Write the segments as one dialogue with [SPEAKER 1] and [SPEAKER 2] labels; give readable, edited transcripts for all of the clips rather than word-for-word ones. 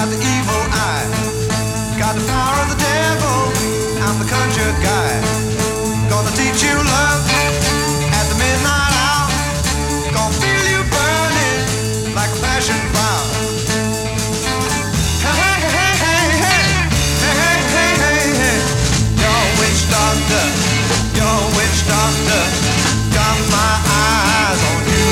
[SPEAKER 1] got the evil eye, got the power of the devil. I'm the conjured guy, gonna teach you love at the midnight hour. Gonna feel you burning like a passion flower. Hey, hey, hey, hey, hey, hey, hey, hey, hey. You're a witch doctor, you're a witch doctor. Got my eyes on you.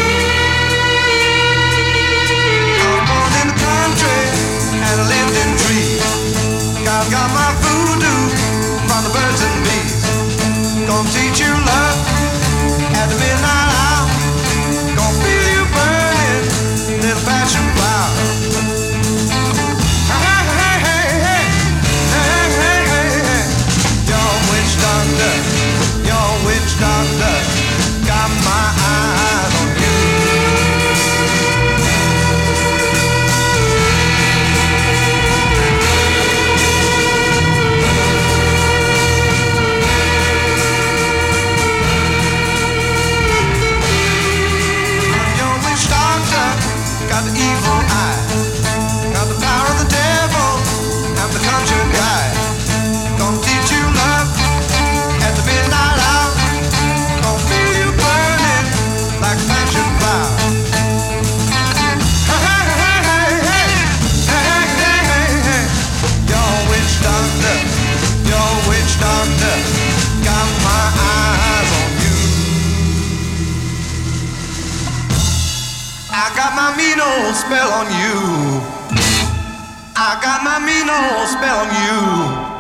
[SPEAKER 1] I was born in the country and I lived in trees. Got my voodoo from the birds and bees. Gonna teach you love at the midnight hour. Gonna feel you burning, little passion flower. Hey, hey, hey, hey, hey, hey, hey, hey. You're a witch doctor, you're a witch doctor. Got my eyes on you. Got the evil eye, got the power of the devil. I'm the conjured guy, gonna teach you love at the midnight hour. Gonna feel you burning like a passion flower. Hey, hey, hey, hey, hey, hey, hey, hey. You're a witch doctor, you're a witch doctor. Got my eyes on you. I got my mean old spell on you. I got my mean old spell on you.